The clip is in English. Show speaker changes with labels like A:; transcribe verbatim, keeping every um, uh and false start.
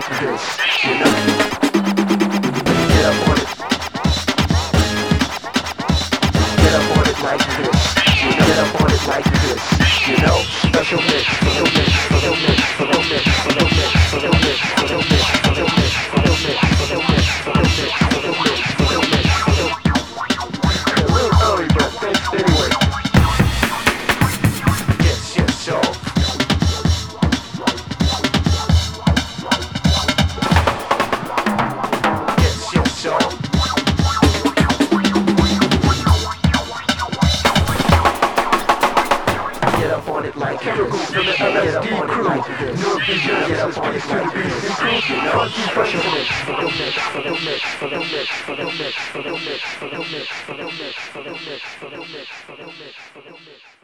A: like this, you know. Get up on it. Get up on it like this. You know, get up on it like this. You know, special mix for the mix, for the mix, for the mix, for the mix, for the mix, for the mix, for the mix, for the mix, for the mix, for the mix, for the mix, for the mix, for the mix. A little early, but thanks anyway. Yes, yes, yo. Yes, yes, yo. Get up on it like chemicals from the L S D crew. Neurogenesis peace to the B C crew. You know, special mix for the mix, for the mix, for the mix, for the mix, for the mix, for the mix, for the mix, for the mix, for the mix, for the mix, for the mix, for the mix.